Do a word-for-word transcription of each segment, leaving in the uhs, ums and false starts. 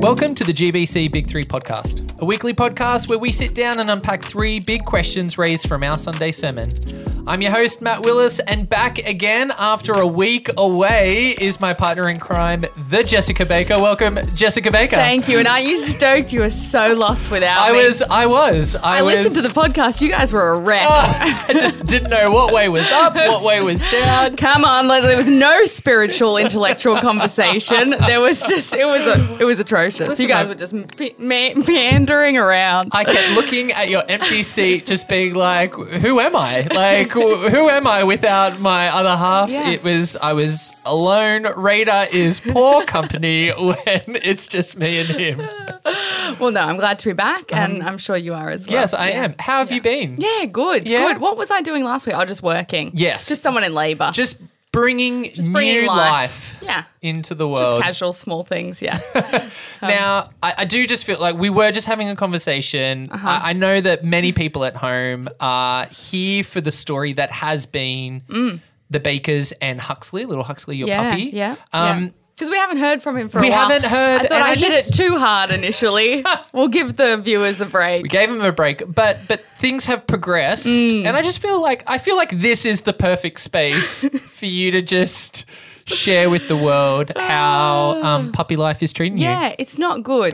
Welcome to the G B C Big Three podcast, a weekly podcast where we sit down and unpack three big questions raised from our Sunday sermon. I'm your host, Matt Willis, and back again after a week away is my partner in crime, the Jessica Baker. Welcome, Jessica Baker. Thank you. And aren't you stoked? You were so lost without I me. was, I was. I, I was, listened to the podcast. You guys were a wreck. Oh, I just didn't know what way was up, what way was down. Come on, like, there was no spiritual, intellectual conversation. There was just, it was a, it was atrocious. Listen, you guys I- were just me- me- meandering around. I kept looking at your empty seat, just being like, who am I? Like, who am I without my other half? Yeah. It was, I was alone. Radar is poor company when it's just me and him. Well, no, I'm glad to be back, and I'm sure you are as well. Yes, I Yeah. am. How have Yeah. you been? Yeah, good, Yeah? good. What was I doing last week? Oh, just working. Yes. Just someone in labour. Just bringing Just bringing new life. life, Yeah. into the Just world. casual, small things, yeah. Now, I, I do just feel like we were just having a conversation. Uh-huh. I, I know that many people at home are here for the story that has been the Bakers and Huxley, little Huxley, your Mm. yeah, puppy. Yeah, Um, because we haven't heard from him for we a while. haven't heard, I thought and I, I hit just- it too hard initially. We'll give the viewers a break. We gave him a break, but but things have progressed, Mm. and I just feel like I feel like this is the perfect space for you to just share with the world how um, puppy life is treating you. Yeah, it's not good.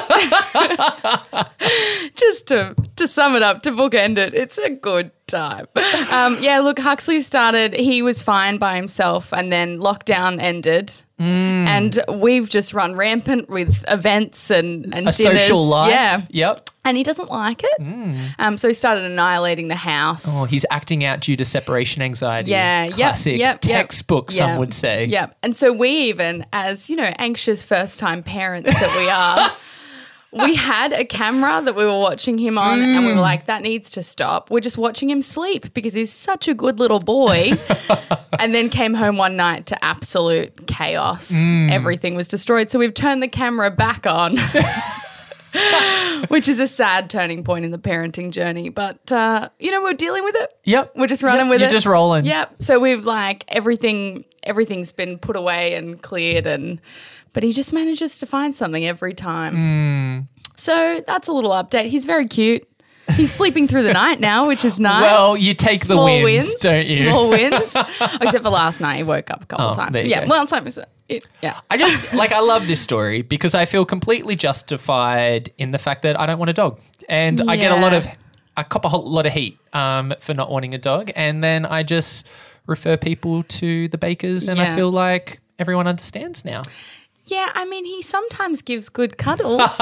Just to to sum it up, to bookend it, it's a good time. Um, yeah, look, Huxley started, he was fine by himself, and then lockdown ended. Mm. And we've just run rampant with events and, and A dinners. social life. Yeah. Yep. And he doesn't like it. Um, so he started annihilating the house. Oh, he's acting out due to separation anxiety. Yeah, yep, Classic. yep, yep. Textbook, some Yeah. would say. Yeah. And so we even, as, you know, anxious first-time parents that we are, we had a camera that we were watching him on and we were like, that needs to stop. We're just watching him sleep because he's such a good little boy. And then came home one night to absolute chaos. Everything was destroyed. So we've turned the camera back on. Which is a sad turning point in the parenting journey. But, uh, you know, we're dealing with it. Yep. We're just running Yep, with you're it. just rolling. Yep. So we've like everything, everything's been put away and cleared, and but he just manages to find something every time. So that's a little update. He's very cute. He's sleeping through the night now, which is nice. Well, you take the Small wins, don't you? Small wins. Except for last night, he woke up a couple Oh, of times. there you Yeah. go. Well, sometimes it, yeah. I just, like, I love this story because I feel completely justified in the fact that I don't want a dog. And I get a lot Yeah. of, I cop a whole lot of heat um, for not wanting a dog. And then I just refer people to the Bakers and I Yeah. feel like everyone understands now. Yeah, I mean, he sometimes gives good cuddles.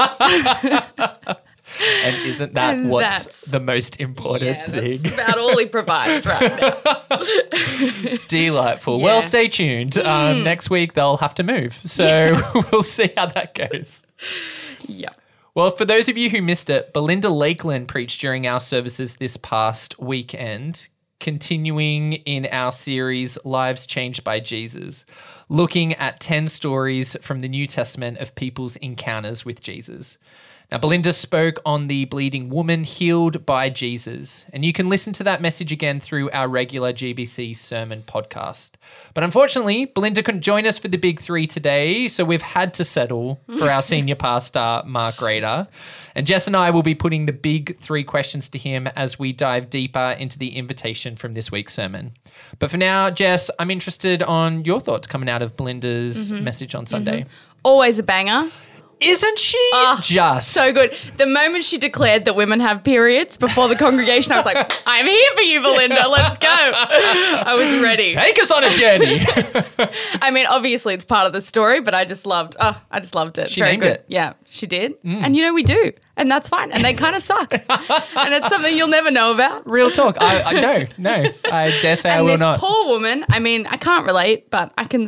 And isn't that And what's that's- the most important yeah, thing? that's about all he provides right now. Delightful. Yeah. Well, stay tuned. Um, next week they'll have to move. So we'll see how that goes. Yeah. Well, for those of you who missed it, Belinda Lakeland preached during our services this past weekend, continuing in our series Lives Changed by Jesus, looking at ten stories from the New Testament of people's encounters with Jesus. Now, Belinda spoke on the bleeding woman healed by Jesus, and you can listen to that message again through our regular G B C sermon podcast. But unfortunately, Belinda couldn't join us for the big three today, so we've had to settle for our senior pastor, Mark Rader. And Jess and I will be putting the big three questions to him as we dive deeper into the invitation from this week's sermon. But for now, Jess, I'm interested on your thoughts coming out of Belinda's message on Sunday. Always a banger. Isn't she just So good. The moment she declared that women have periods before the congregation, I was like, I'm here for you, Belinda. Let's go. I was ready. Take us on a journey. I mean, obviously it's part of the story, but I just loved, oh, I just loved it. She Very named good. it. Yeah, she did. And you know, we do. And that's fine. And they kind of suck. And it's something you'll never know about. Real talk. I, I no, no. I dare say I And will this not. poor woman, I mean, I can't relate, but I can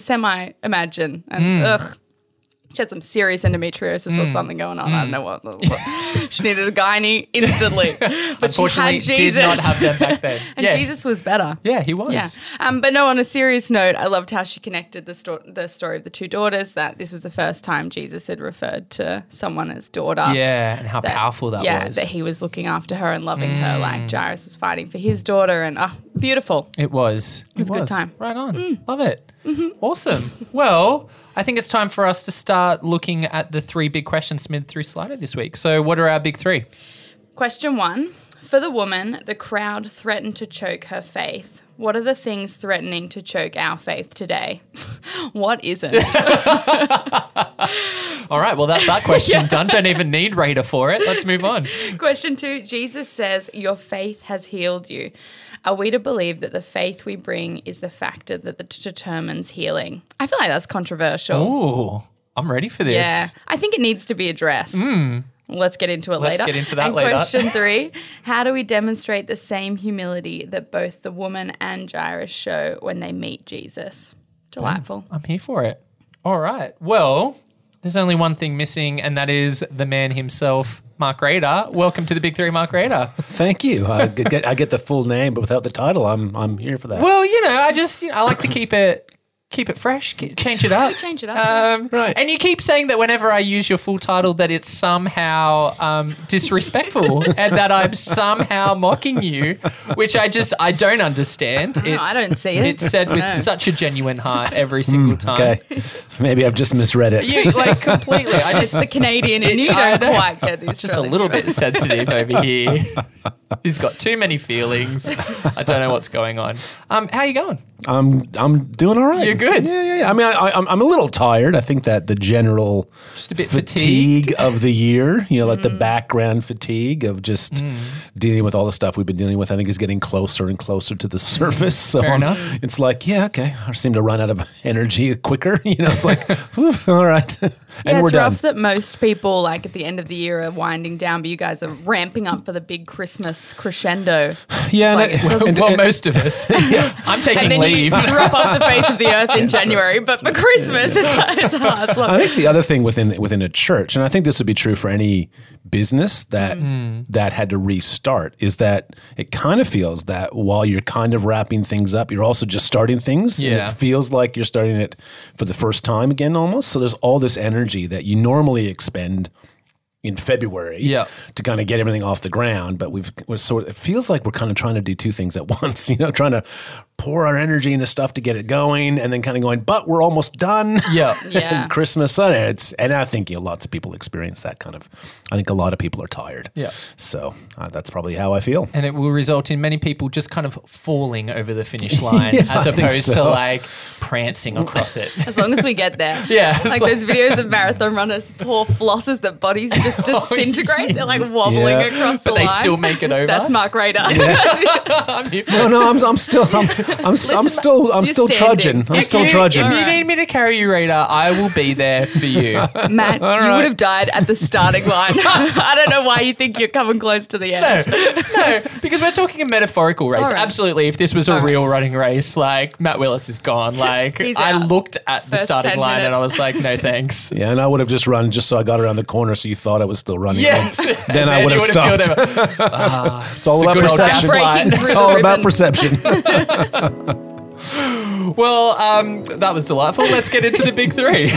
semi-imagine. And ugh. She had some serious endometriosis or something going on. I don't know what. She needed a gynae instantly. But she Unfortunately, had Jesus. did not have them back then. And yeah. Jesus was better. Yeah, he was. Yeah. Um, but no, on a serious note, I loved how she connected the, sto- the story of the two daughters, that this was the first time Jesus had referred to someone as daughter. Yeah, and how That- powerful that yeah, was. that he was looking after her and loving her like Jairus was fighting for his daughter. And oh, beautiful. It was. It was a good time. Right on. Love it. Awesome. Well, I think it's time for us to start looking at the three big questions submitted through Slido this week. So what are our big three? Question one. For the woman, the crowd threatened to choke her faith. What are the things threatening to choke our faith today? What isn't? All right. Well, that's that question done. Don't even need Raider for it. Let's move on. Question two. Jesus says, your faith has healed you. Are we to believe that the faith we bring is the factor that determines healing? I feel like that's controversial. Ooh, I'm ready for this. Yeah. I think it needs to be addressed. Let's get into it Let's later. get into that and later. Question three, how do we demonstrate the same humility that both the woman and Jairus show when they meet Jesus? Delightful. I'm here for it. All right. Well, there's only one thing missing, and that is the man himself, Mark Rader. Welcome to the Big Three, Mark Rader. Thank you. I get, I get the full name, but without the title, I'm I'm here for that. Well, you know, I just you know, I like to keep it keep it fresh, keep, change it up. Change it up. Um, Right. And you keep saying that whenever I use your full title, that it's somehow um, disrespectful and that I'm somehow mocking you, which I just I don't understand. It's, I don't see it. It's said with No. such a genuine heart every single time. Okay, maybe I've just misread it. You like completely. I It's just the Canadian and you I don't know. quite get this. just a little bit sensitive over here. He's got too many feelings. I don't know what's going on. Um, how you going? I'm I'm doing all right. You're good. Yeah, yeah, yeah. I mean, I, I, I'm I'm a little tired. I think that the general Just a bit fatigue of the year, you know, like the background fatigue of just Mm. dealing with all the stuff we've been dealing with, I think is getting closer and closer to the surface. So Fair I'm- enough. it's like, yeah, okay, I seem to run out of energy quicker. You know, it's like, whew, all right, and Yeah, we're it's done. rough that most people, like at the end of the year, are winding down, but you guys are ramping up for the big Christmas crescendo. Yeah, like- and, I- and- Well, and- most of us. I'm taking And then leave. you drop off the face of the earth in January, but for Christmas, it's, it's hard. Look, I think the other thing within within a church, and I think this would be true for any business that that had to restart, is that it kind of feels that while you're kind of wrapping things up, you're also just starting things. And Yeah. it feels like you're starting it for the first time again, almost. So there's all this energy that you normally expend in February Yeah. to kind of get everything off the ground, but we've we're sort of, it feels like we're kind of trying to do two things at once, you know, trying to pour our energy into stuff to get it going, and then kind of going, but we're almost done. Yeah. Yeah. Christmas, and it's and I think you know, lots of people experience that kind of. I think a lot of people are tired. Yeah. So uh, that's probably how I feel. And it will result in many people just kind of falling over the finish line Yeah, as I think opposed to so. like prancing across it. as long as we get there. Yeah, it's Like like- those videos of marathon runners, poor flosses, that bodies just disintegrate. They're like wobbling Yeah. across the But they line. still make it over. That's Mark Rader. I'm here for No, no, I'm, I'm still, I'm, I'm, st- I'm Listen, still, I'm you're still standing. trudging. I'm If still you, trudging. If you Alright. need me to carry you, Rita, I will be there for you. Matt, you right. would have died at the starting line. I don't know why you think you're coming close to the end. No, because we're talking a metaphorical race. All right. Absolutely, if this was a All right. real running race, like Matt Willis is gone. Like He's I out. looked at the First starting ten line and I minutes. was like, no thanks. Yeah, and I would have just run just so I got around the corner, so you thought I was still running. Yes. Then I And would you have would've stopped. killed him. Ah, It's all It's a about good old perception. gaslight. Breaking It's through all the about ribbon. perception. well, um, that was delightful. Let's get into the big three.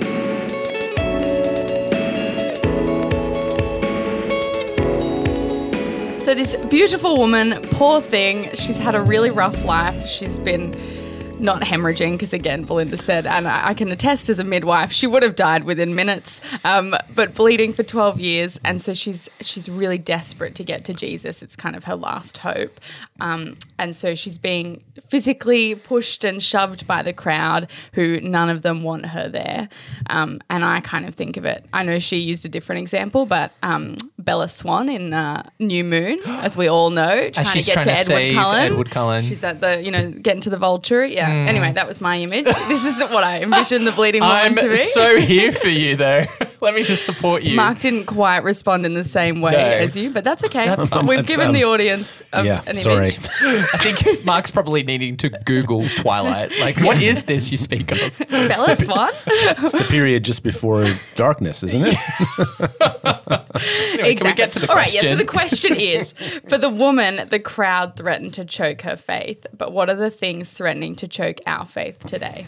So this beautiful woman, poor thing, she's had a really rough life. She's been not hemorrhaging, because again, Belinda said, and I I can attest as a midwife, she would have died within minutes, um, but bleeding for twelve years. And so she's she's really desperate to get to Jesus. It's kind of her last hope. Um, and so she's being physically pushed and shoved by the crowd, who none of them want her there. Um, and I kind of think of it, I know she used a different example, but um, Bella Swan in uh, New Moon, as we all know, trying to she's get trying to to Edward save Cullen. Edward Cullen. She's at the, you know, getting to the Vulture. Yeah. Anyway, that was my image. This is what I envision the bleeding woman I'm to be. so here for you, though. Let me just support you. Mark didn't quite respond in the same way No. as you, but that's okay. That's fine. We've That's, given um, the audience a, yeah, an sorry. image. I think Mark's probably needing to Google Twilight. Like, what is this you speak of? Bella Swan? It's the period just before darkness, isn't it? Anyway, Can we get to the All right, question? yeah, so the question is, for the woman, the crowd threatened to choke her faith, but what are the things threatening to choke our faith today?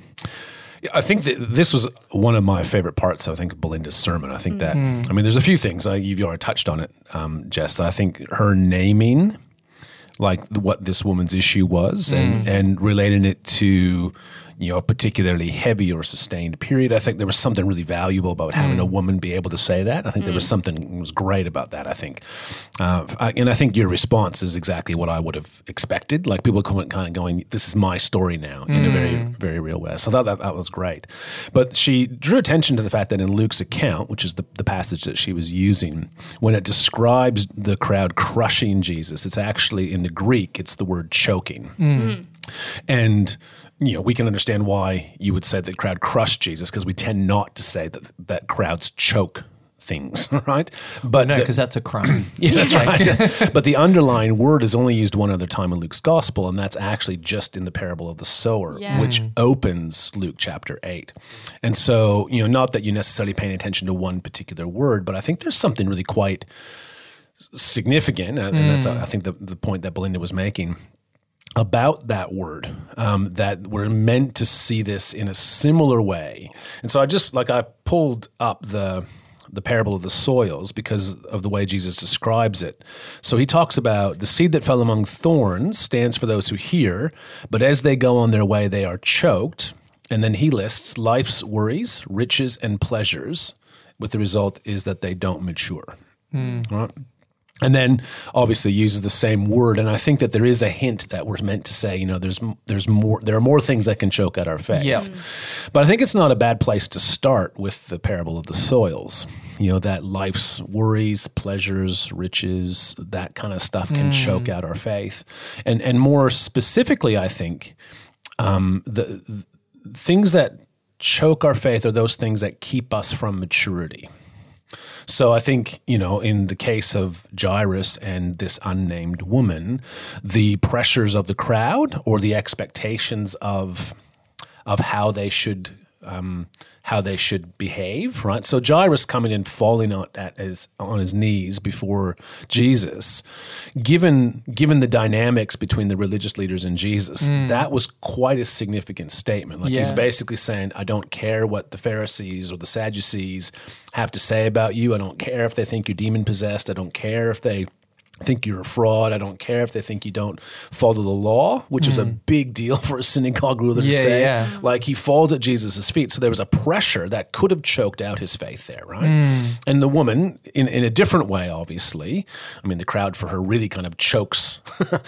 I think that this was one of my favorite parts, I think, of Belinda's sermon. I think that, I mean, there's a few things. Uh, you've already touched on it, um, Jess. I think her naming, like, what this woman's issue was and, and relating it to, you know, a particularly heavy or sustained period. I think there was something really valuable about having a woman be able to say that. I think there was something that was great about that, I think. Uh, I, and I think your response is exactly what I would have expected. Like, people come kind of going, this is my story now in a very, very real way. So that, that, that was great. But she drew attention to the fact that in Luke's account, which is the, the passage that she was using, when it describes the crowd crushing Jesus, it's actually in the Greek, it's the word choking. Mm. And, you know, we can understand why you would say that the crowd crushed Jesus, because we tend not to say that that crowds choke things, right? But No, the- because that's a crime. yeah, that's right. But the underlying word is only used one other time in Luke's gospel, and that's actually just in the parable of the sower, Yeah. which opens Luke chapter eight. And so, you know, not that you're necessarily paying attention to one particular word, but I think there's something really quite significant, and that's, I think, the, the point that Belinda was making about that word, um, that we're meant to see this in a similar way. And so I just, like, I pulled up the the parable of the soils because of the way Jesus describes it. So he talks about the seed that fell among thorns stands for those who hear, but as they go on their way, they are choked. And then he lists life's worries, riches, and pleasures, with the result is that they don't mature. Right? And then obviously uses the same word, and I think that there is a hint that we're meant to say, you know, there's there's more, there are more things that can choke at our faith. Yeah. But I think it's not a bad place to start with the parable of the soils. You know, that life's worries, pleasures, riches, that kind of stuff can choke out our faith. And and more specifically, I think um, the, the things that choke our faith are those things that keep us from maturity. So I think, you know, in the case of Jairus and this unnamed woman, the pressures of the crowd or the expectations of of how they should um, how they should behave, right? So Jairus coming and falling on at his on his knees before Jesus, given given the dynamics between the religious leaders and Jesus, that was quite a significant statement. Like, he's Yeah. basically saying, I don't care what the Pharisees or the Sadducees have to say about you. I don't care if they think you're demon possessed. I don't care if they think you're a fraud. I don't care if they think you don't follow the law, which is a big deal for a synagogue ruler to Yeah, say. yeah. Like, he falls at Jesus' feet. So there was a pressure that could have choked out his faith there, right? And the woman, in, in a different way, obviously, I mean, the crowd for her really kind of chokes,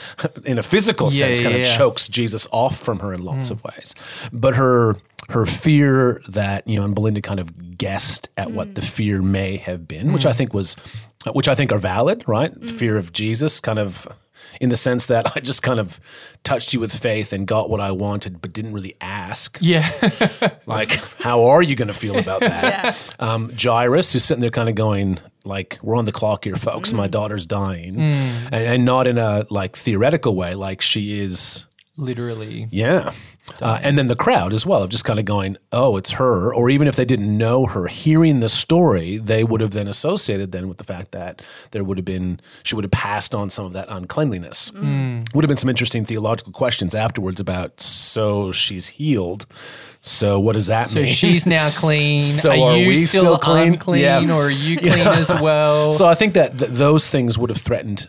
in a physical Yeah, sense, yeah, kind of yeah. chokes Jesus off from her in lots of ways. But her her fear that, you know, and Belinda kind of guessed at what the fear may have been, which I think was, which I think are valid, right? Fear of Jesus, kind of in the sense that I just kind of touched you with faith and got what I wanted, but didn't really ask. Yeah. Like, how are you going to feel about that? Yeah. Um, Jairus, who's sitting there kind of going, like, we're on the clock here, folks. My daughter's dying. And, and not in a, like, theoretical way, like she is, Literally. yeah. Uh, and then the crowd as well, of just kind of going, oh, it's her. Or even if they didn't know her, hearing the story, they would have then associated then with the fact that there would have been, she would have passed on some of that uncleanliness. Would have been some interesting theological questions afterwards about, so she's healed. So what does that So mean? she's now clean. So are, are you we still, still clean? unclean, Yeah. or are you clean as well? So I think that th- those things would have threatened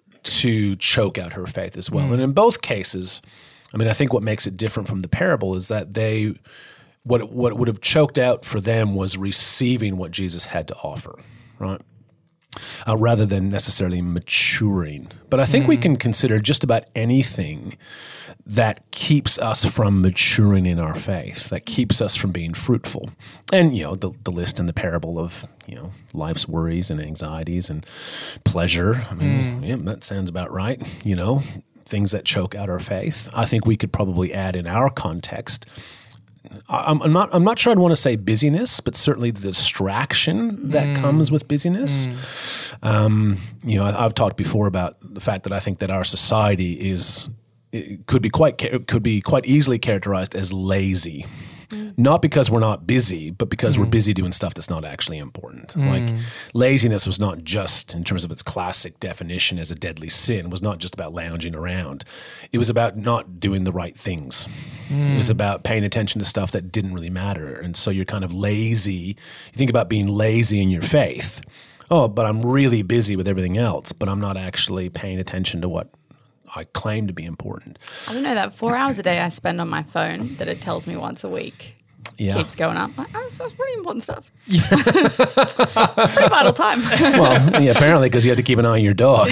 to choke out her faith as well. And in both cases, I mean, I think what makes it different from the parable is that they, what what would have choked out for them was receiving what Jesus had to offer, right? Uh, rather than necessarily maturing. But I think we can consider just about anything that keeps us from maturing in our faith, that keeps us from being fruitful. And, you know, the, the list in the parable of, you know, life's worries and anxieties and pleasure. I mean, yeah, that sounds about right, you know, things that choke out our faith. I think we could probably add in our context I'm, I'm not I'm not sure I'd want to say busyness, but certainly the distraction that Mm. comes with busyness. Um, you know, I, I've talked before about the fact that I think that our society is it could be quite ca- could be quite easily characterized as lazy. Not because we're not busy, but because we're busy doing stuff that's not actually important. Like laziness was not just, in terms of its classic definition as a deadly sin, was not just about lounging around. It was about not doing the right things. It was about paying attention to stuff that didn't really matter. And so you're kind of lazy. You think about being lazy in your faith. Oh, but I'm really busy with everything else, but I'm not actually paying attention to what I claim to be important. I don't know, that four hours a day I spend on my phone that it tells me once a week Yeah. keeps going up. Like, oh, that's, that's pretty important stuff. It's pretty vital time. Well, yeah, apparently because you have to keep an eye on your dog.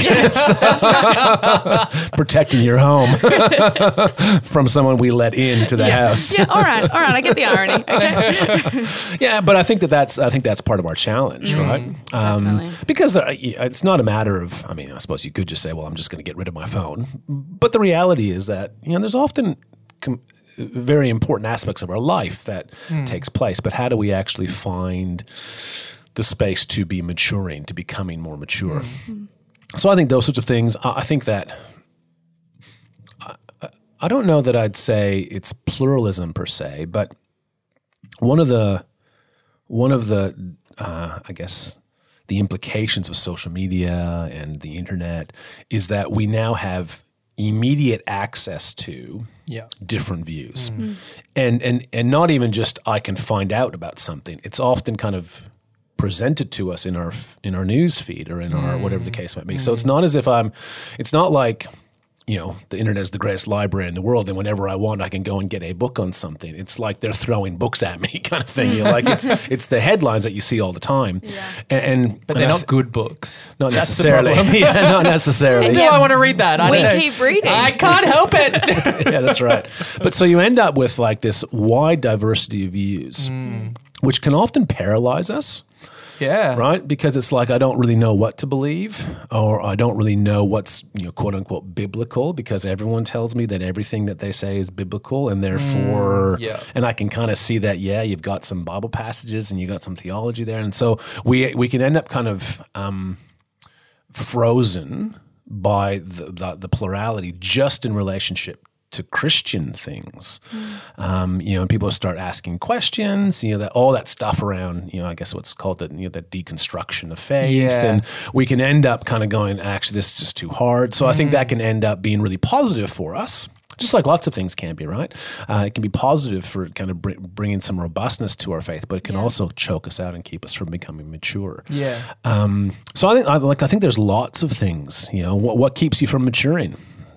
Protecting your home from someone we let into the yeah. house. Yeah, all right, all right. I get the irony. Okay. Yeah, but I think that that's I think that's part of our challenge, right? Um, Definitely. because uh, it's not a matter of. I mean, I suppose you could just say, "Well, I'm just going to get rid of my phone," but the reality is that you know there's often com- very important aspects of our life that takes place. But how do we actually find the space to be maturing, to becoming more mature? So I think those sorts of things. I, I think that. I, I don't know that I'd say it's pluralism per se, but one of the one of the uh, I guess the implications of social media and the internet is that we now have immediate access to Yeah. different views, and and and not even just I can find out about something. It's often kind of presented to us in our in our news feed or in our whatever the case might be. So it's not as if I'm. It's not like. You know, the internet is the greatest library in the world, and whenever I want, I can go and get a book on something. It's like they're throwing books at me, kind of thing. You know, like it's it's the headlines that you see all the time, Yeah. and, and But and they're I not th- good books. not That's the necessarily. problem. Yeah, not necessarily. Do Yeah. I want to read that? I We don't know. keep reading. I can't help it. Yeah, that's right. But so you end up with like this wide diversity of views, which can often paralyze us. Yeah. Right? Because it's like I don't really know what to believe, or I don't really know what's, you know, quote unquote biblical, because everyone tells me that everything that they say is biblical, and therefore yeah. and I can kind of see that, yeah, you've got some Bible passages and you got some theology there. And so we we can end up kind of um, frozen by the, the the plurality just in relationship to Christian things. Um, you know, and people start asking questions, you know, that all that stuff around, you know, I guess what's called the, you know, that deconstruction of faith. Yeah. And we can end up kind of going, actually, this is just too hard. So I think that can end up being really positive for us. Just like lots of things can be, right? Uh, it can be positive for kind of br- bringing some robustness to our faith, but it can Yeah. also choke us out and keep us from becoming mature. Yeah. Um, so I think, I, like, I think there's lots of things. You know, what what keeps you from maturing?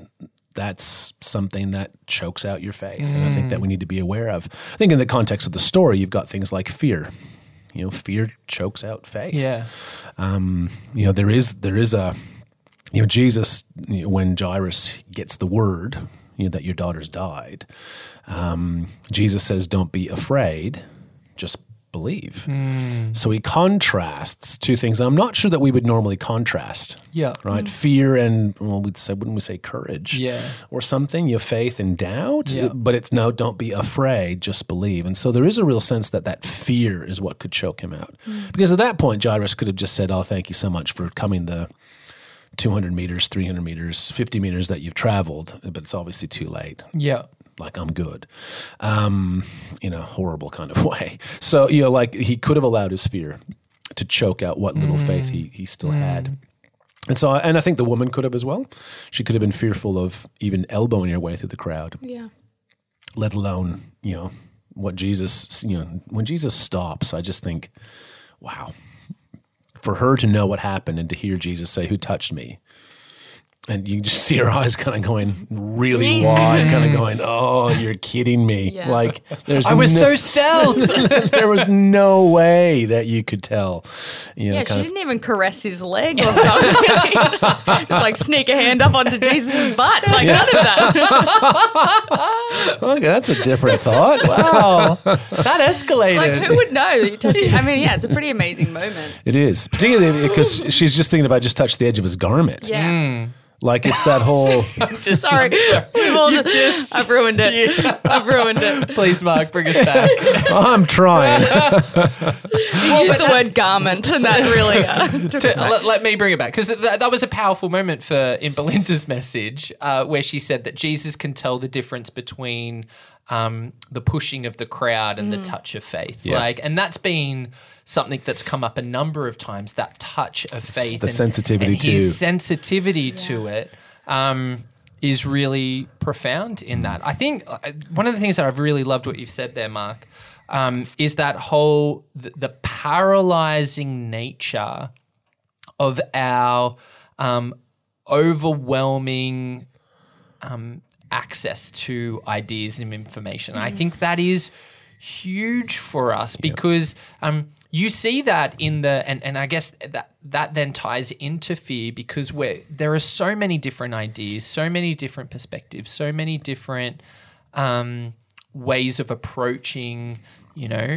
That's something that chokes out your faith, and I think that we need to be aware of. I think in the context of the story, you've got things like fear. You know, fear chokes out faith. Yeah. Um, you know, there is there is a, you know, Jesus, you know, when Jairus gets the word, you know, that your daughter's died, um, Jesus says, "Don't be afraid, just believe." So he contrasts two things. I'm not sure that we would normally contrast. Yeah. Right, fear and, well, we'd say, wouldn't we say courage? Yeah. Or something. You have faith and doubt, Yeah. but it's no, don't be afraid, just believe. And so there is a real sense that that fear is what could choke him out, because at that point Jairus could have just said, "Oh, thank you so much for coming the two hundred meters, three hundred meters, fifty meters that you've traveled," but it's obviously too late. Yeah. Like, I'm good, um, in a horrible kind of way. So, you know, like he could have allowed his fear to choke out what little faith he, he still had. And so, and I think the woman could have as well. She could have been fearful of even elbowing her way through the crowd, Yeah. let alone, you know, what Jesus, you know, when Jesus stops, I just think, wow, for her to know what happened and to hear Jesus say, "Who touched me?" And you just see her eyes kind of going really wide, kind of going, "Oh, you're kidding me!" Yeah. Like, there's I was no, so stealth. there was no way that you could tell. You know, Yeah, she kind of, didn't even caress his leg or something. Just like sneak a hand up onto Jesus' butt. Like none of that. okay, that's a different thought. Wow. That escalated. Like who would know that you touched it? I mean, yeah, it's a pretty amazing moment. It is, particularly because she's just thinking, if I just touched the edge of his garment. Yeah. Like it's that whole. Sorry, sorry. We've all just, I've ruined it. Yeah. I've ruined it. Please, Mark, bring us back. I'm trying. You used the word garment, and that really uh, took it back. Let, let me bring it back, because th- that was a powerful moment for in Belinda's message, uh, where she said that Jesus can tell the difference between um, the pushing of the crowd and mm. the touch of faith. Yeah. Like, and that's been something that's come up a number of times, that touch of faith. The and, sensitivity and to his sensitivity yeah. to it um, is really profound in that. I think uh, one of the things that I've really loved what you've said there, Mark, um, is that whole, the, the paralyzing nature of our um, overwhelming um, access to ideas and information. Mm-hmm. I think that is huge for us because um, you see that in the, and, and I guess that that then ties into fear, because we're, there are so many different ideas, so many different perspectives, so many different um, ways of approaching, you know,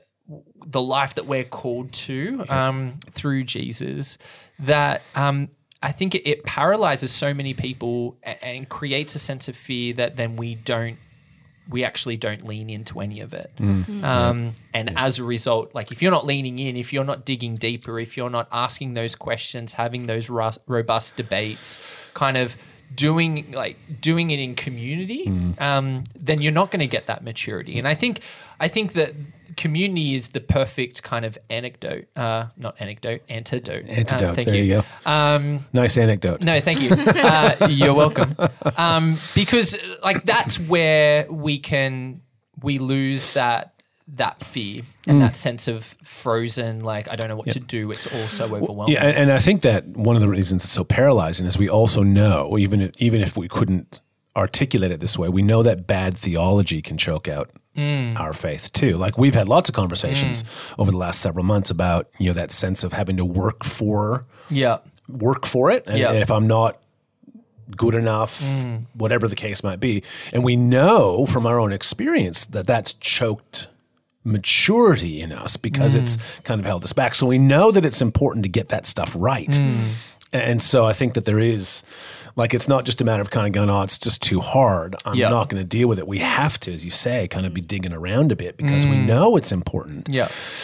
the life that we're called to um, through Jesus, that um, I think it, it paralyzes so many people and, and creates a sense of fear that then we don't, we actually don't lean into any of it. Mm. Um, yeah. And yeah. as a result, like if you're not leaning in, if you're not digging deeper, if you're not asking those questions, having those ru- robust debates, kind of doing like doing it in community, mm. um, then you're not going to get that maturity. And I think, I think that community is the perfect kind of anecdote, uh, not anecdote, antidote. Antidote, um, thank there you. you go. Um, nice anecdote. No, thank you. Uh, you're welcome. Um, because like that's where we can, we lose that that fear and mm. that sense of frozen, like I don't know what yep. to do. It's all so overwhelming. Yeah, and, and I think that one of the reasons it's so paralyzing is we also know, even if, even if we couldn't articulate it this way, we know that bad theology can choke out mm. our faith too. Like we've had lots of conversations mm. over the last several months about, you know, that sense of having to work for, yeah, work for it. And, yeah. and if I'm not good enough, mm. whatever the case might be. And we know from our own experience that that's choked maturity in us because mm. it's kind of held us back. So we know that it's important to get that stuff right. Mm. And so I think that there is, like, it's not just a matter of kind of going, oh, it's just too hard. I'm yep. not going to deal with it. We have to, as you say, kind of be digging around a bit because mm. we know it's important. Yeah.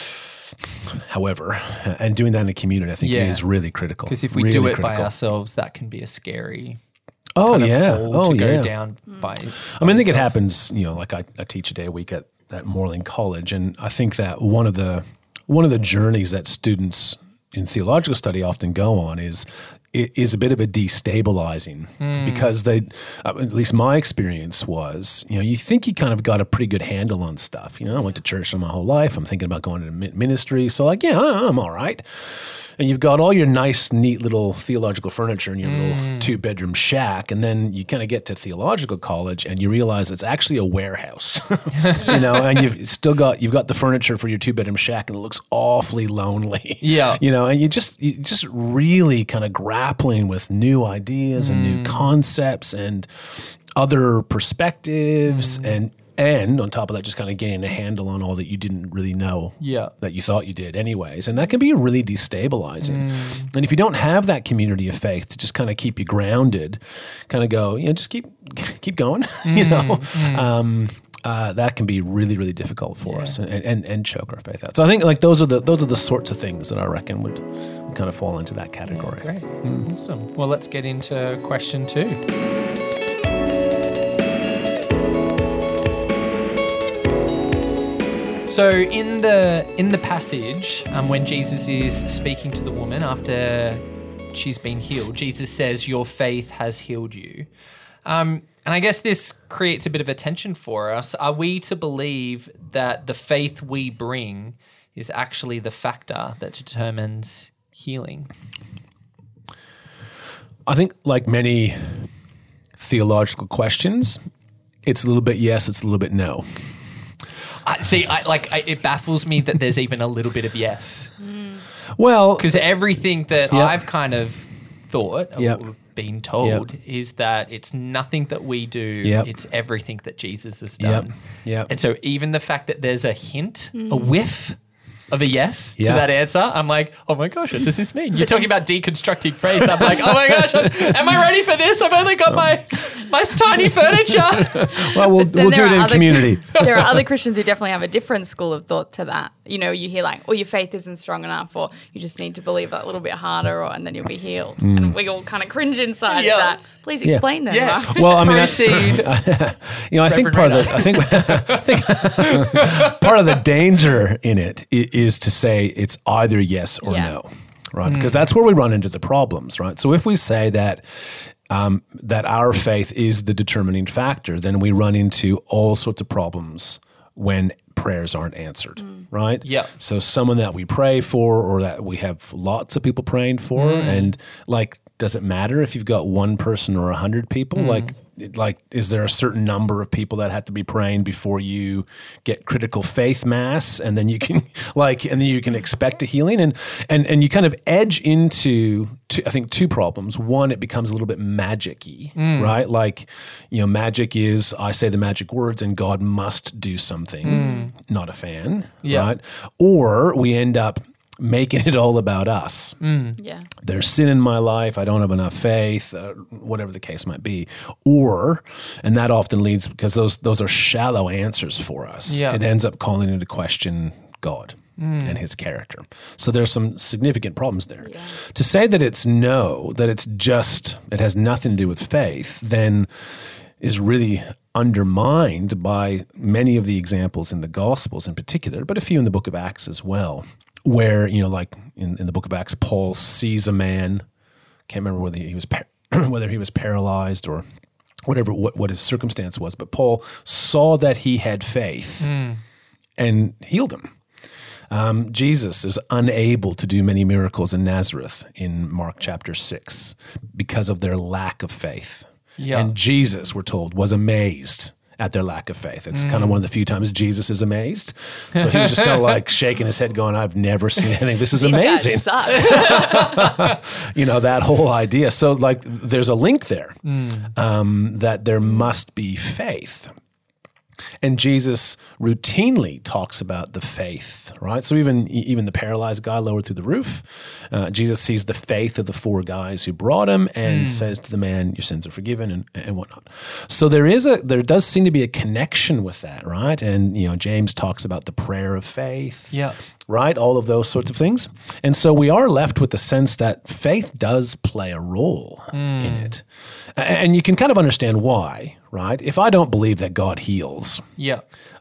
However, and doing that in a community, I think yeah. is really critical. Because if we really do it critical. by ourselves, that can be a scary oh kind of yeah hole oh to go yeah down by. I mean, by I think it yourself. happens. You know, like I, I teach a day a week at at Moreland College, and I think that one of the one of the journeys that students in theological study often go on is is a bit of a destabilizing mm. because they, at least my experience was, you know, you think you kind of got a pretty good handle on stuff. You know, I went to church my whole life. I'm thinking about going into ministry. So like, yeah, I'm all right. And you've got all your nice, neat little theological furniture in your mm. little two-bedroom shack, and then you kind of get to theological college, and you realize it's actually a warehouse, you know. And you've still got you've got the furniture for your two-bedroom shack, and it looks awfully lonely, yeah. You know, and you just you just really kind of grappling with new ideas mm. and new concepts and other perspectives, mm. and. And on top of that, just kind of getting a handle on all that you didn't really know yeah. that you thought you did anyways. And that can be really destabilizing. Mm. And if you don't have that community of faith to just kind of keep you grounded, kind of go, you know, just keep keep going, mm. you know, mm. um, uh, that can be really, really difficult for yeah. us and, and and choke our faith out. So I think like those are the those are the sorts of things that I reckon would, would kind of fall into that category. Yeah, great. Mm. Awesome. Well, let's get into question two. So in the in the passage, um, when Jesus is speaking to the woman after she's been healed, Jesus says, "Your faith has healed you." Um, and I guess this creates a bit of a tension for us. Are we to believe that the faith we bring is actually the factor that determines healing? I think like many theological questions, it's a little bit yes, it's a little bit no. I, see, I, like I, it baffles me that there's even a little bit of yes. Mm. Well, because everything that yep. I've kind of thought yep. or been told yep. is that it's nothing that we do. Yep. It's everything that Jesus has done. Yep. Yep. And so even the fact that there's a hint, mm. a whiff of a yes Yeah. to that answer, I'm like, oh my gosh, what does this mean? You're talking about deconstructing faith. I'm like, oh my gosh, am I ready for this? I've only got my my tiny furniture. Well, we'll, Then we'll do there it are in other- community. There are other Christians who definitely have a different school of thought to that. You know, you hear like, oh, your faith isn't strong enough, or you just need to believe that a little bit harder, or and then you'll be healed. Mm. And we all kind of cringe inside Yeah. of that. Please explain them. Yeah. Mark. Well, I mean, I, Proceed. you know, I think Reverend part of the, I think, I think part of the danger in it i- is to say it's either yes or Yeah. no, right? Because that's where we run into the problems, right? So if we say that um, that our faith is the determining factor, then we run into all sorts of problems when prayers aren't answered, right? Yeah. So someone that we pray for, or that we have lots of people praying for, and like, does it matter if you've got one person or a hundred people? Like, like, is there a certain number of people that have to be praying before you get critical faith mass, and then you can like, and then you can expect a healing, and and and you kind of edge into, two, I think, two problems. One, it becomes a little bit magic-y, right? Like, you know, magic is I say the magic words and God must do something. Not a fan, Yeah. right? Or we end up making it all about us. Yeah. There's sin in my life. I don't have enough faith, uh, whatever the case might be. Or, and that often leads, because those those are shallow answers for us. Yeah. It ends up calling into question God and his character. So there's some significant problems there. Yeah. To say that it's no, that it's just, it has nothing to do with faith, then is really undermined by many of the examples in the Gospels in particular, but a few in the book of Acts as well, where, you know, like in, in the book of Acts, Paul sees a man, can't remember whether he was par- whether he was paralyzed or whatever, what, what his circumstance was, but Paul saw that he had faith and healed him. Um, Jesus is unable to do many miracles in Nazareth in Mark chapter six because of their lack of faith. Yeah. And Jesus, we're told, was amazed at their lack of faith. It's kind of one of the few times Jesus is amazed. So he was just kind of like shaking his head going, I've never seen anything. This is These amazing. guys suck. You know, that whole idea. So like there's a link there um, that there must be faith. And Jesus routinely talks about the faith, right? So even even the paralyzed guy lowered through the roof, uh, Jesus sees the faith of the four guys who brought him and says to the man, your sins are forgiven and, and whatnot. So there is a there does seem to be a connection with that, right? And, you know, James talks about the prayer of faith. Yeah. Right? All of those sorts of things. And so we are left with the sense that faith does play a role in it. A- And you can kind of understand why, right? If I don't believe that God heals, Yeah.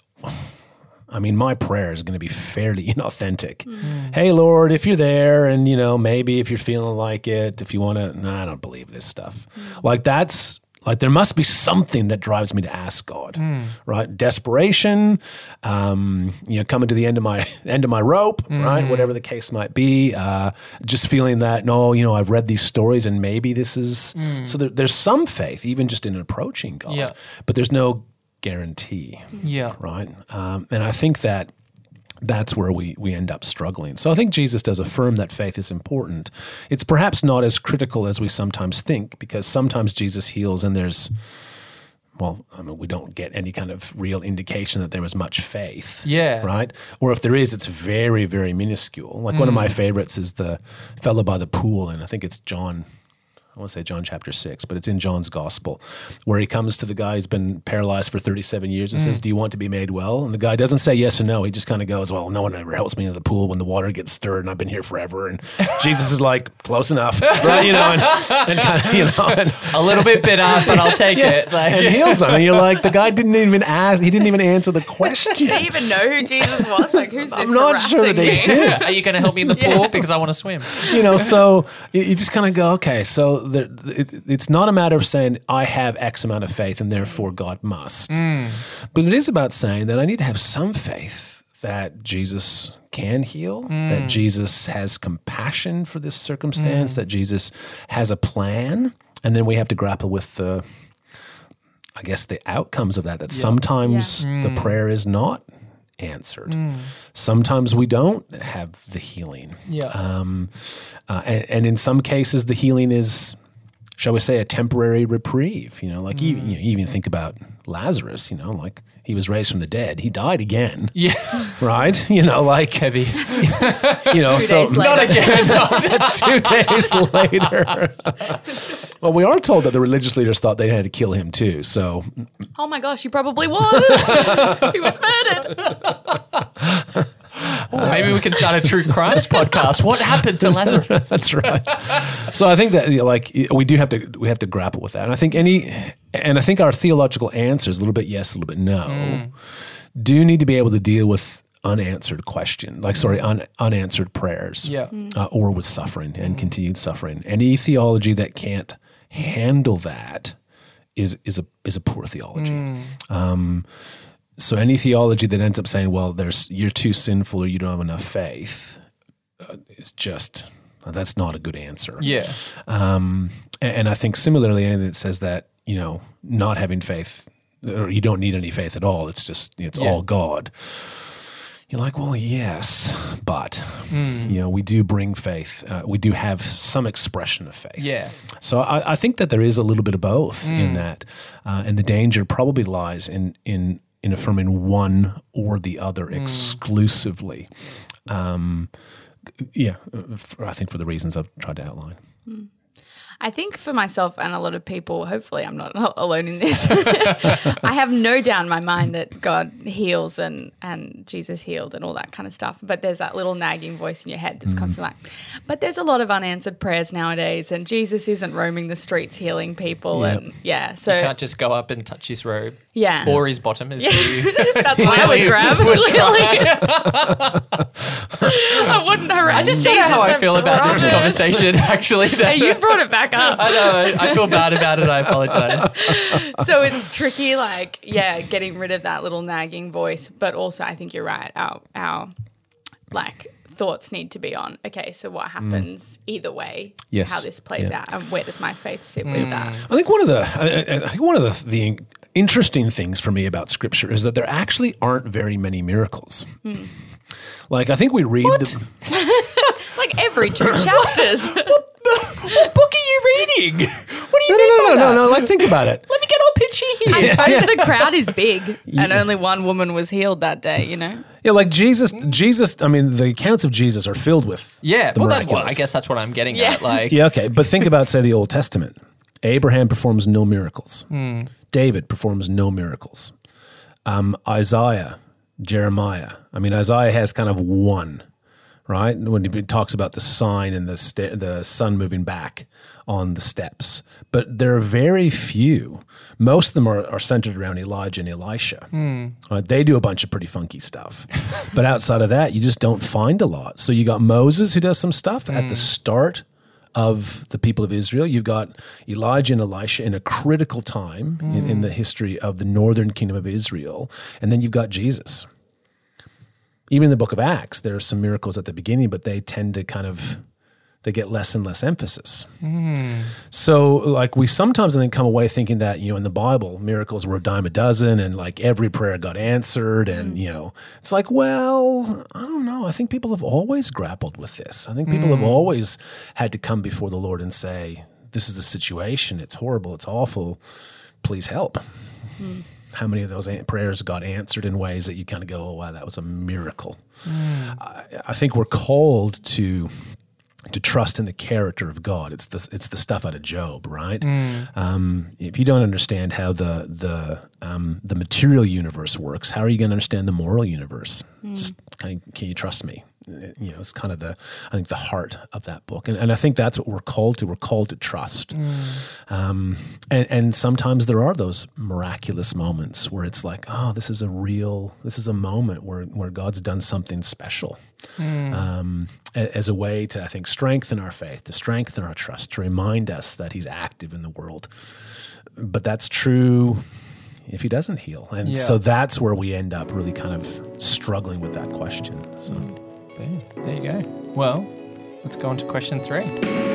I mean, my prayer is going to be fairly inauthentic. Hey, Lord, if you're there and, you know, maybe if you're feeling like it, if you want to, no, I don't believe this stuff. Like that's, like there must be something that drives me to ask God, right? Desperation, um, you know, coming to the end of my end of my rope, right? Whatever the case might be. Uh, just feeling that, no, you know, I've read these stories and maybe this is, so there, there's some faith, even just in approaching God, Yeah. but there's no guarantee, Yeah. right? Um, and I think that that's where we we end up struggling. So I think Jesus does affirm that faith is important. It's perhaps not as critical as we sometimes think, because sometimes Jesus heals and there's, well, I mean, we don't get any kind of real indication that there was much faith. Yeah. Right? Or if there is, it's very, very minuscule. Like one of my favorites is the fellow by the pool, and I think it's John, I want to say John chapter six, but it's in John's gospel, where he comes to the guy who's been paralyzed for thirty-seven years and says, do you want to be made well? And the guy doesn't say yes or no. He just kind of goes, well, no one ever helps me into the pool when the water gets stirred and I've been here forever. And Jesus is like, close enough, right? You know, and, and kind of, you know, and, A little bit bitter, but I'll take it. Like, and heals him. And you're like, the guy didn't even ask, he didn't even answer the question. Did they even know who Jesus was? Like, who's this I'm not sure harassing they me? did. are you going to help me in the pool because I want to swim? You know, so you, you just kind of go, okay, so there, it, it's not a matter of saying I have X amount of faith and therefore God must. But it is about saying that I need to have some faith that Jesus can heal, that Jesus has compassion for this circumstance, that Jesus has a plan. And then we have to grapple with the, I guess, the outcomes of that, that sometimes the prayer is not answered. Sometimes we don't have the healing. Yeah. Um, uh, and, and in some cases, the healing is, shall we say, a temporary reprieve. You know, like you, you, know, you even think about Lazarus. You know, like he was raised from the dead. He died again. Yeah. Right? You know, like Heavy. you know, Two so days later. Not again. two days later. Well, we are told that the religious leaders thought they had to kill him too. So Oh my gosh, he probably was. He was murdered. Oh, maybe we can start a true crimes podcast. What happened to Lazarus? that's right. So I think that you know, like we do have to we have to grapple with that. And I think any and I think our theological answers, a little bit yes, a little bit no, mm. do need to be able to deal with unanswered question, like sorry, un, unanswered prayers, Yeah. uh, or with suffering and mm. continued suffering. Any theology that can't handle that is is a is a poor theology. Mm. Um, so any theology that ends up saying, "Well, there's you're too sinful or you don't have enough faith," uh, is just uh, that's not a good answer. Yeah. Um, and, and I think similarly, anything that says that you know not having faith or you don't need any faith at all, it's just it's yeah. all God. You're like, well, yes, but mm. you know, we do bring faith. Uh, we do have some expression of faith. Yeah. So I, I think that there is a little bit of both mm. in that, uh, and the danger probably lies in in in affirming one or the other mm. exclusively. Um, yeah, for, I think for the reasons I've tried to outline. Mm. I think for myself and a lot of people, hopefully I'm not alone in this, I have no doubt in my mind that God heals and, and Jesus healed and all that kind of stuff. But there's that little nagging voice in your head that's mm. constantly like, but there's a lot of unanswered prayers nowadays and Jesus isn't roaming the streets healing people. Yep. And yeah, so. You can't just go up and touch his robe. Yeah. Or his bottom as yeah. you. That's what I would grab. Clearly. I wouldn't harass I just don't know how I feel about this conversation, actually. Hey, you brought it back up. I know. I feel bad about it. I apologize. So it's tricky, like, yeah, getting rid of that little nagging voice. But also, I think you're right. Our, our like, thoughts need to be on, okay, so what happens mm. either way, yes. how this plays yeah. out, and where does my faith sit mm. with that? I think one of the, I, I think one of the, the interesting things for me about Scripture is that there actually aren't very many miracles. Mm. Like, I think we read the, like every two chapters. What book are you reading? What do you no, mean no, by no, that? no, no, like think about it. Let me get all pitchy here. I suppose yeah. the crowd is big and only one woman was healed that day, you know? Yeah, like Jesus, Jesus, I mean, the accounts of Jesus are filled with yeah, the well, that, miraculous. well, I guess that's what I'm getting yeah. at. Like, yeah, okay, but think about, say, the Old Testament. Abraham performs no miracles. Mm. David performs no miracles. Um, Isaiah, Jeremiah. I mean, Isaiah has kind of one, right? When he talks about the sign and the st- the sun moving back on the steps. But there are very few. Most of them are, are centered around Elijah and Elisha. Mm. Right? They do a bunch of pretty funky stuff. But outside of that, you just don't find a lot. So you got Moses who does some stuff mm. at the start of the people of Israel. You've got Elijah and Elisha in a critical time mm. in, in the history of the northern kingdom of Israel. And then you've got Jesus. Even in the book of Acts, there are some miracles at the beginning, but they tend to kind of, they get less and less emphasis. Mm. So like we sometimes I think come away thinking that, you know, in the Bible, miracles were a dime a dozen and like every prayer got answered. And, mm. you know, it's like, well, I don't know. I think people have always grappled with this. I think people mm. have always had to come before the Lord and say, this is the situation. It's horrible. It's awful. Please help. Mm. How many of those prayers got answered in ways that you kind of go, oh, wow, that was a miracle. Mm. I, I think we're called to to trust in the character of God. It's the, it's the stuff out of Job, right? Mm. Um, if you don't understand how the the um, the material universe works, how are you going to understand the moral universe? Mm. Just kind of, can you trust me? You know, it's kind of the, I think, the heart of that book. And, and I think that's what we're called to. We're called to trust. Mm. Um, and, and sometimes there are those miraculous moments where it's like, oh, this is a real, this is a moment where, where God's done something special mm. um, as a way to, I think, strengthen our faith, to strengthen our trust, to remind us that he's active in the world. But that's true if he doesn't heal. And yeah. so that's where we end up really kind of struggling with that question. So. Mm. There you go. Well, let's go on to question three.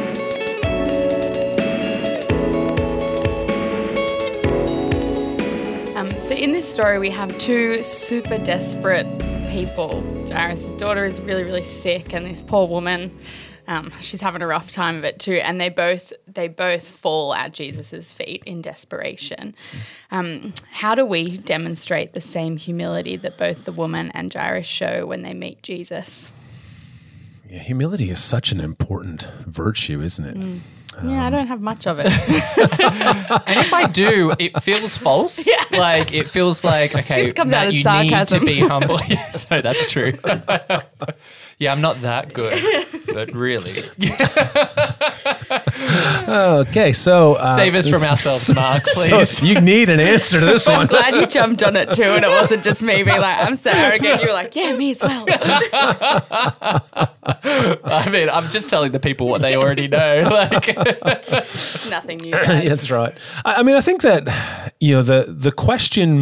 Um, so in this story, we have two super desperate people. Jairus' daughter is really, really sick, and this poor woman, um, she's having a rough time of it too. And they both they both fall at Jesus's feet in desperation. Um, how do we demonstrate the same humility that both the woman and Jairus show when they meet Jesus? Yeah, humility is such an important virtue, isn't it? Mm. Yeah, I don't have much of it. And if I do, it feels false. Yeah. Like, it feels like, okay, it just comes Matt, out as you sarcasm. need to be humble. Yeah, so that's true. Yeah, I'm not that good, but really. Okay, so... Uh, Save us from ourselves, Mark, please. So you need an answer to this I'm one. glad you jumped on it too, and it wasn't just me being like, I'm so arrogant. You were like, yeah, me as well. I mean, I'm just telling the people what they already know. Like, Nothing new. Yeah, that's right. I, I mean, I think that, you know, the the question,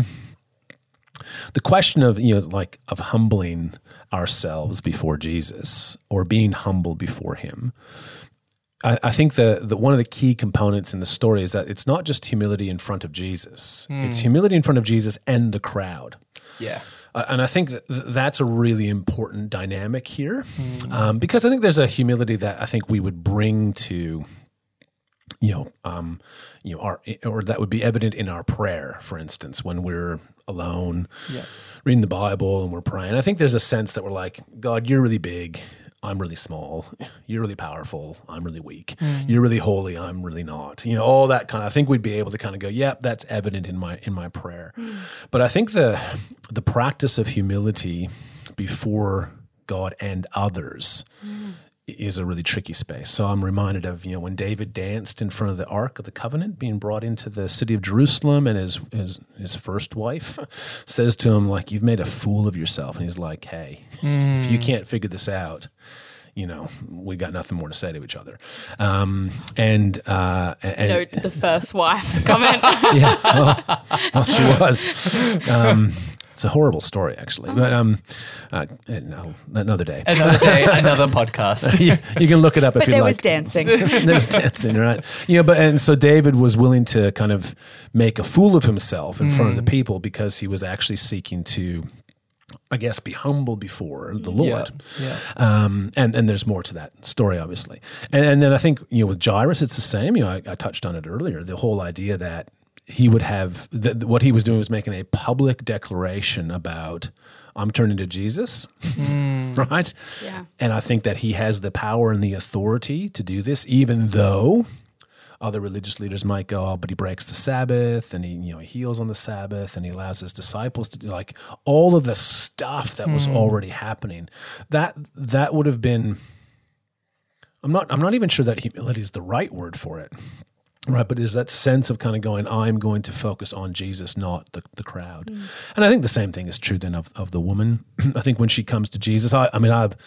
the question of, you know, like of humbling ourselves before Jesus or being humble before him, I, I think the, the one of the key components in the story is that it's not just humility in front of Jesus. Mm. It's humility in front of Jesus and the crowd. Yeah. Uh, and I think that that's a really important dynamic here, mm. um, because I think there's a humility that I think we would bring to, you know, um, you know, our, or that would be evident in our prayer, for instance, when we're alone, yeah. reading the Bible and we're praying. I think there's a sense that we're like, God, you're really big, I'm really small. You're really powerful, I'm really weak. Mm. You're really holy, I'm really not. You know, all that kind of, I think we'd be able to kind of go, yep, that's evident in my in my prayer. Mm. But I think the the practice of humility before God and others mm. is a really tricky space. So I'm reminded of, you know, when David danced in front of the Ark of the Covenant being brought into the city of Jerusalem, and his his, his first wife says to him, like, you've made a fool of yourself. And he's like, hey, mm. if you can't figure this out, you know, we got nothing more to say to each other. Um, and, uh, and note the first wife comment. Yeah, well, well, she was. Um, It's a horrible story, actually. Oh. But um, uh, no, another day. Another day, another podcast. you, you can look it up if but you there like. was dancing. There was dancing, right? Yeah, but and so David was willing to kind of make a fool of himself in mm. front of the people because he was actually seeking to, I guess, be humble before the Lord. Yeah. yeah. Um, and, and there's more to that story, obviously. And, and then I think, you know, with Jairus, it's the same. You know, I, I touched on it earlier, the whole idea that he would have, th- what he was doing was making a public declaration about, I'm turning to Jesus, mm. right? Yeah. And I think that he has the power and the authority to do this, even though other religious leaders might go, oh, but he breaks the Sabbath, and he, you know, he heals on the Sabbath, and he allows his disciples to do, like, all of the stuff that mm. was already happening. That that would have been, I'm not, I'm not even sure that humility is the right word for it. Right, but there's that sense of kind of going, I'm going to focus on Jesus, not the, the crowd. Mm. And I think the same thing is true then of, of the woman. I think when she comes to Jesus, I, I mean, I've,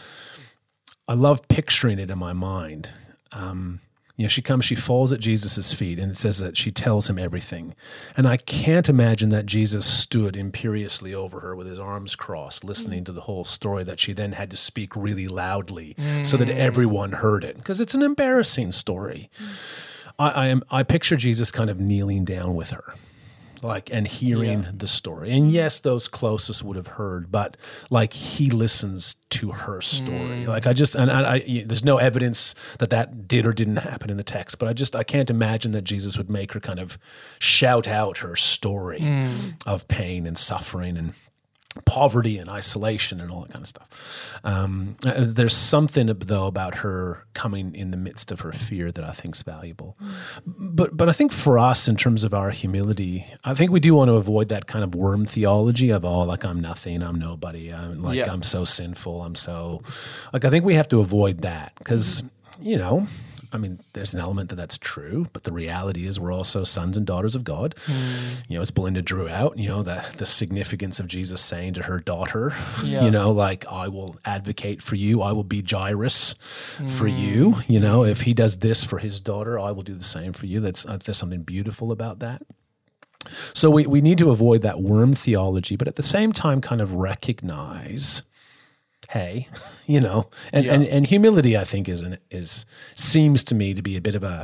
I love picturing it in my mind. Um, you know, she comes, she falls at Jesus' feet, and it says that she tells him everything. And I can't imagine that Jesus stood imperiously over her with his arms crossed, listening mm. to the whole story, that she then had to speak really loudly mm. so that everyone heard it, because it's an embarrassing story. Mm. I, I am. I picture Jesus kind of kneeling down with her, like, and hearing yeah. the story. And yes, those closest would have heard, but like he listens to her story. Mm. Like I just, and I, I, there's no evidence that that did or didn't happen in the text, but I just, I can't imagine that Jesus would make her kind of shout out her story mm. of pain and suffering and poverty and isolation and all that kind of stuff. Um, there's something, though, about her coming in the midst of her fear that I think is valuable. Mm. But but I think for us, in terms of our humility, I think we do want to avoid that kind of worm theology of, oh, like I'm nothing, I'm nobody, I'm like yeah. I'm so sinful, I'm so, like I think we have to avoid that because, mm. you know, I mean, there's an element that that's true, but the reality is we're also sons and daughters of God. Mm. You know, as Belinda drew out, you know, the the significance of Jesus saying to her daughter, yeah. you know, like, I will advocate for you. I will be Jairus mm. for you. You know, if he does this for his daughter, I will do the same for you. That's uh, there's something beautiful about that. So we, we need to avoid that worm theology, but at the same time kind of recognize, hey, you know, and, yeah. and, and humility, I think, is an, is seems to me to be a bit of a,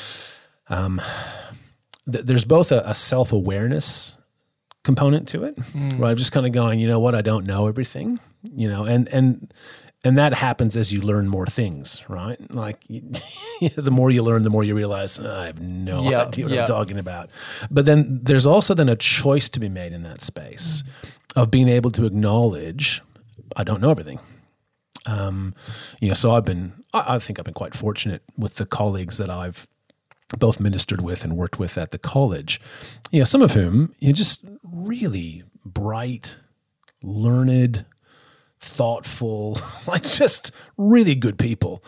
um, th- there's both a, a self-awareness component to it, mm. where I'm just kind of going, you know what, I don't know everything, you know, and and and that happens as you learn more things, right? Like the more you learn, the more you realize, oh, I have no Yep, idea what yep. I'm talking about. But then there's also then a choice to be made in that space of being able to acknowledge, I don't know everything. Um, you know, so I've been, I, I think I've been quite fortunate with the colleagues that I've both ministered with and worked with at the college. You know, some of whom, you know, just really bright, learned, thoughtful, like just really good people.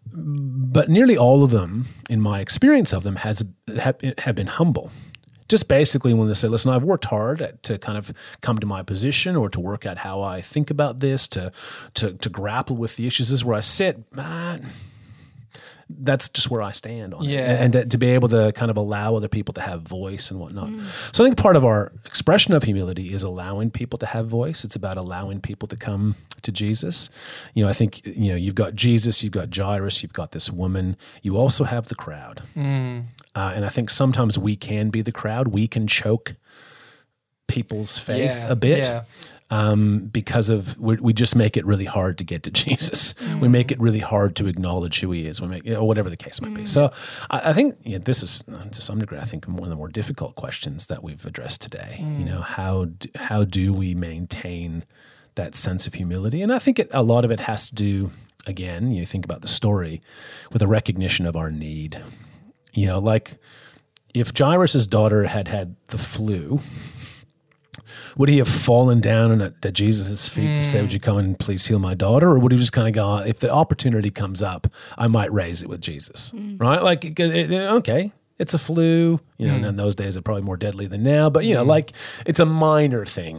But nearly all of them, in my experience of them, has have, have been humble. Just basically when they say, listen, I've worked hard at, to kind of come to my position or to work out how I think about this, to to to grapple with the issues. This is where I sit. Man, that's just where I stand on Yeah. it. And to, to be able to kind of allow other people to have voice and whatnot. Mm. So I think part of our expression of humility is allowing people to have voice. It's about allowing people to come to Jesus. You know, I think, you know, you've got Jesus, you've got Jairus, you've got this woman. You also have the crowd. Mm. Uh, and I think sometimes we can be the crowd. We can choke people's faith Yeah, a bit. yeah. Um, because of we, we just make it really hard to get to Jesus. Mm. We make it really hard to acknowledge who He is. We make, you know, whatever the case might mm. be. So I, I think you know, this is to some degree, I think, one of the more difficult questions that we've addressed today. Mm. You know, how do, how do we maintain that sense of humility? And I think it, a lot of it has to do, again, you think about the story, with a recognition of our need. You know, like if Jairus' daughter had had the flu, would he have fallen down at, at Jesus' feet mm. to say, would you come and please heal my daughter? Or would he just kind of go, if the opportunity comes up, I might raise it with Jesus, mm. right? Like, it, it, okay, it's a flu, you know, mm. and in those days, it's probably more deadly than now, but, you know, mm. like, it's a minor thing.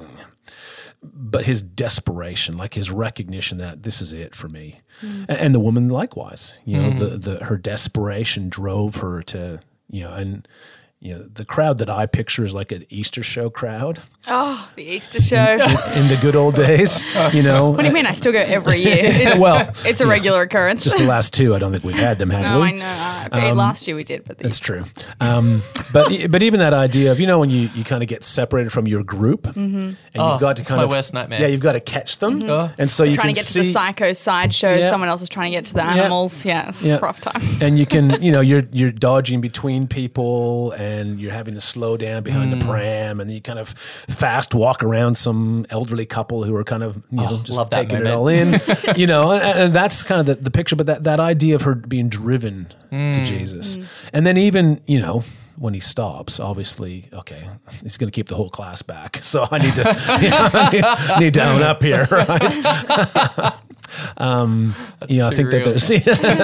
But his desperation, like his recognition that this is it for me. Mm. And, and the woman likewise, you know, mm. the, the her desperation drove her to, you know, and, you know, the crowd that I picture is like an Easter show crowd. Oh, the Easter show. In, in the good old days, you know. What do you mean? I still go every year. It's, well, it's a regular occurrence. Just the last two, I don't think we've had them, have no, we? I know. Uh, um, last year we did. But That's true. Um, but but even that idea of, you know, when you, you kind of get separated from your group mm-hmm. and oh, you've got to kind my of. worst nightmare. Yeah, you've got to catch them. Mm-hmm. Oh. And so you trying can to get see, to the psycho sideshow. Yeah. Someone else is trying to get to the animals. Yeah, yeah it's yeah. a rough time. And you can, you know, you're you're dodging between people and you're having to slow down behind mm. the pram and you kind of fast walk around some elderly couple who are kind of, you know, oh, just taking it all in, you know, and, and that's kind of the, the picture. But that, that idea of her being driven mm. to Jesus. Mm. And then even, you know, when he stops, obviously, okay, he's going to keep the whole class back. So I need to, you know, I need, I need to own up here, right? um, you know, I think real. that there's,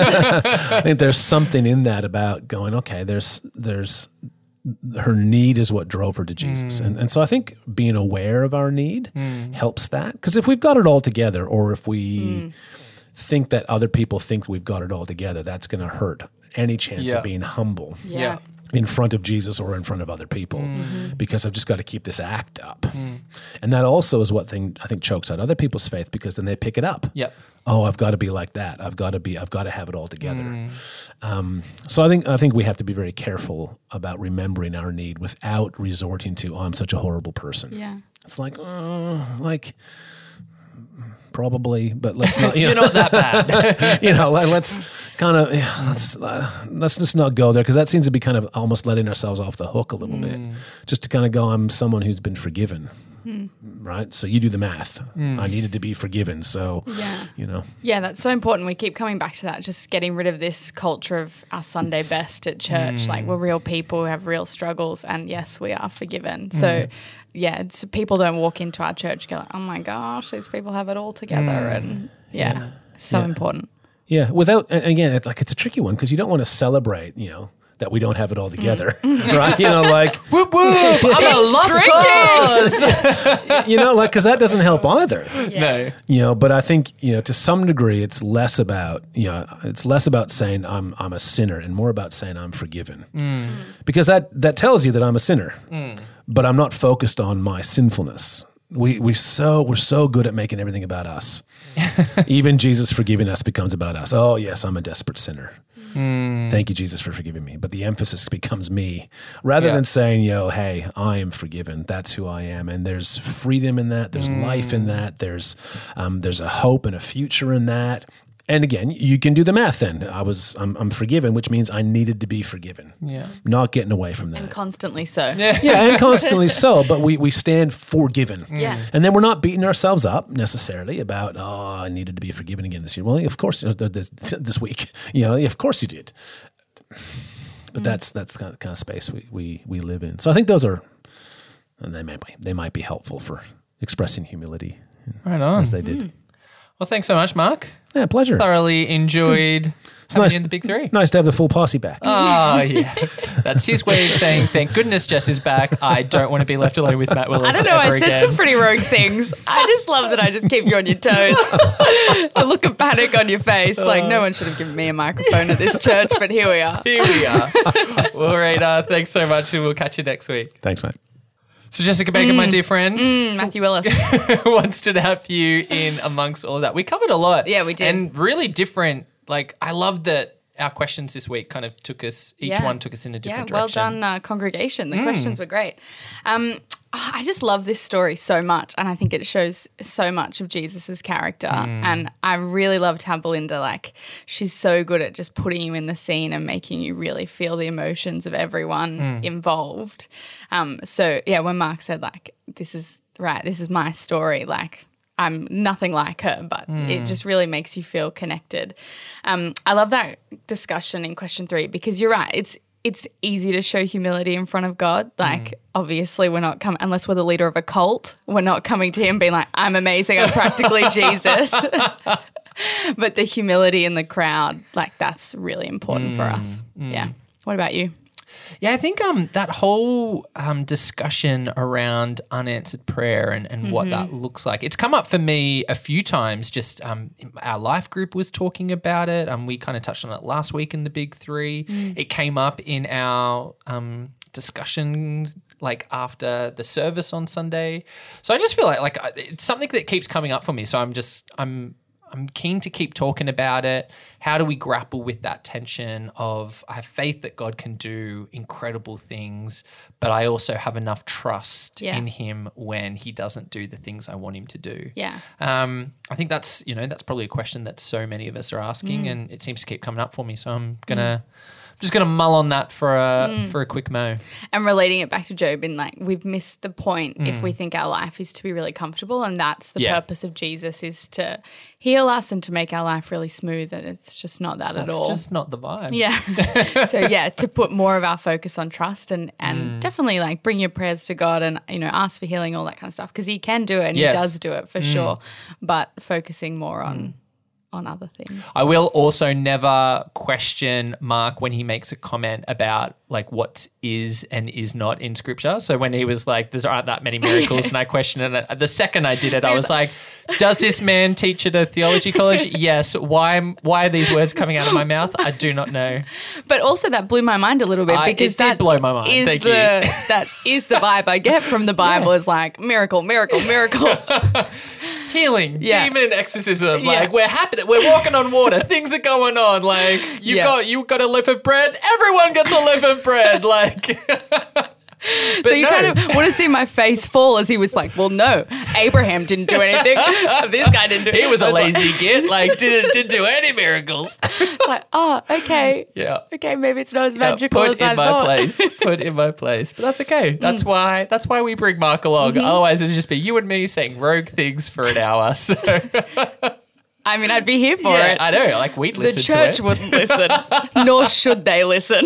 I think there's something in that about going, okay, there's, there's, her need is what drove her to Jesus. Mm. And, and so I think being aware of our need mm. helps that. Because if we've got it all together, or if we mm. think that other people think we've got it all together, that's going to hurt any chance yeah. of being humble. Yeah. In front of Jesus or in front of other people, mm-hmm. because I've just got to keep this act up. Mm. And that also is what thing I think chokes out other people's faith, because then they pick it up. Yep. Oh, I've got to be like that. I've got to be, I've got to have it all together. Mm. Um, so I think, I think we have to be very careful about remembering our need without resorting to, oh, I'm such a horrible person. Yeah. It's like, uh, like, probably, but let's not. You You're know, not that bad. you know, let's kind of yeah, let's uh, let's just not go there, because that seems to be kind of almost letting ourselves off the hook a little mm. bit, just to kind of go, I'm someone who's been forgiven, mm. right? So you do the math. Mm. I needed to be forgiven, so yeah. you know. Yeah, that's so important. We keep coming back to that, just getting rid of this culture of our Sunday best at church. Mm. Like, we're real people who have real struggles, and yes, we are forgiven. Mm. So. Yeah, it's, people don't walk into our church and go like, oh my gosh, these people have it all together. Mm. And yeah, yeah. so yeah. important. Yeah, without, and again, it's like it's a tricky one, because you don't want to celebrate, you know, that we don't have it all together, mm. right? You know, like, whoop, whoop, I'm a lost cause. You know, like, because that doesn't help either. Yeah. No. You know, but I think, you know, to some degree, it's less about, you know, it's less about saying I'm I'm a sinner and more about saying I'm forgiven. Mm. Because that, that tells you that I'm a sinner. Mm. But I'm not focused on my sinfulness. We we so we're so good at making everything about us. Even Jesus forgiving us becomes about us. Oh yes, I'm a desperate sinner. Mm. Thank you, Jesus, for forgiving me. But the emphasis becomes me rather Yeah. than saying, yo, hey, I am forgiven. That's who I am. And there's freedom in that. There's life in that. There's um, there's a hope and a future in that. And again, you can do the math then. I was, I'm, I'm forgiven, which means I needed to be forgiven. Yeah. Not getting away from that. And constantly so. Yeah. Yeah, and constantly so, but we, we stand forgiven. Yeah. And then we're not beating ourselves up necessarily about, oh, I needed to be forgiven again this year. Well, of course, uh, this, this week, you know, of course you did. But that's that's the kind of, kind of space we, we, we live in. So I think those are, and they might be, they might be helpful for expressing humility Right on. as they did. Well, thanks so much, Mark. Yeah, pleasure. Thoroughly enjoyed It's having nice, you in the big three. nice to have the full posse back. Oh, yeah. That's his way of saying, thank goodness Jess is back. I don't want to be left alone with Matt Willis I don't know. ever I said again. some pretty rogue things. I just love that I just keep you on your toes. The look of panic on your face. Like, no one should have given me a microphone at this church, but here we are. Here we are. Well, right, uh, thanks so much, and we'll catch you next week. Thanks, mate. So Jessica Bacon, my dear friend, Mm, Matthew Willis. what stood out for you in amongst all of that? We covered a lot. Yeah, we did. And really different. Like, I love that our questions this week kind of took us, each Yeah. one took us in a different Yeah, well direction. done, uh, congregation. The questions were great. Um, I just love this story so much, and I think it shows so much of Jesus's character. And I really loved how Belinda, like, she's so good at just putting you in the scene and making you really feel the emotions of everyone involved. Um, so yeah, when Mark said, like, this is right, this is my story, like, I'm nothing like her, but it just really makes you feel connected. Um, I love that discussion in question three because you're right. It's it's easy to show humility in front of God. Like, obviously, we're not coming, unless we're the leader of a cult, we're not coming to him being like, I'm amazing, I'm practically Jesus. But the humility in the crowd, like, that's really important for us. Yeah. What about you? Yeah, I think um, that whole um, discussion around unanswered prayer and, and what that looks like, it's come up for me a few times. Just um, our life group was talking about it. Um, we kind of touched on it last week in the Big Three. It came up in our um, discussions like after the service on Sunday. So I just feel like like it's something that keeps coming up for me. So I'm just I'm I'm keen to keep talking about it. How do we grapple with that tension of I have faith that God can do incredible things, but I also have enough trust Yeah. in him when he doesn't do the things I want him to do. Yeah. Um, I think that's, you know, that's probably a question that so many of us are asking Mm. and it seems to keep coming up for me. So I'm going to, I'm just going to mull on that for a, Mm. for a quick mo. And relating it back to Job in like we've missed the point if we think our life is to be really comfortable, and that's the Yeah. purpose of Jesus is to heal us and to make our life really smooth, and it's just not that at That's all. just not the vibe. Yeah. So yeah, to put more of our focus on trust and and definitely like bring your prayers to God and, you know, ask for healing, all that kind of stuff, because he can do it and Yes. he does do it for sure, but focusing more on on other things. I will also never question Mark when he makes a comment about like what is and is not in scripture. So when he was like, there aren't that many miracles and I questioned it. The second I did it, I was like, does this man teach at a theology college? Yes. Why, why are these words coming out of my mouth? I do not know. But also that blew my mind a little bit I- because it did that blow my mind. Is Thank the, you. That is the vibe I get from the Bible is like miracle, miracle, miracle. Healing, Yeah. demon exorcism. Like Yeah. we're happy, we're walking on water. Things are going on. Like you've Yeah. got you got a loaf of bread. Everyone gets a loaf of bread. Like. But So you no. kind of want to see my face fall as he was like, well, no, Abraham didn't do anything. This guy didn't do He was a I like- lazy git. Like didn't didn't do any miracles. like, oh, okay. Yeah. Okay, maybe it's not as Yeah, magical put as in I my thought. place. Put in my place. But that's okay. That's why. That's why we bring Mark along. Otherwise, it'd just be you and me saying rogue things for an hour. So I mean, I'd be here for yeah, it. I know. Like we'd The listen church to it. wouldn't listen, nor should they listen.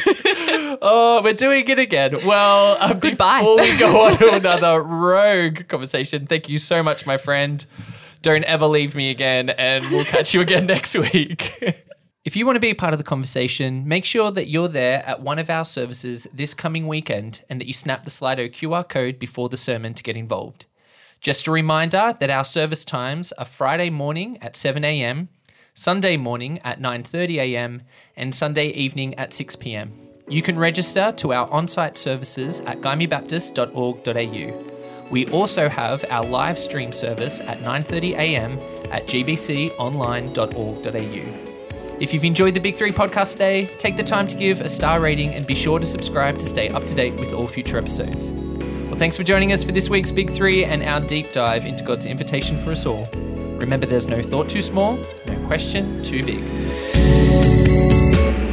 Oh, we're doing it again. Well, uh, Goodbye. Before we go on to another rogue conversation, thank you so much, my friend. Don't ever leave me again, and we'll catch you again next week. If you want to be a part of the conversation, make sure that you're there at one of our services this coming weekend and that you snap the Slido Q R code before the sermon to get involved. Just a reminder that our service times are Friday morning at seven a.m., Sunday morning at nine thirty a.m., and Sunday evening at six p.m. You can register to our on-site services at gymea baptist dot org dot a u. We also have our live stream service at nine thirty a.m. at g b c online dot org dot a u. If you've enjoyed the Big Three podcast today, take the time to give a star rating and be sure to subscribe to stay up to date with all future episodes. Well, thanks for joining us for this week's Big Three and our deep dive into God's invitation for us all. Remember, there's no thought too small, no question too big.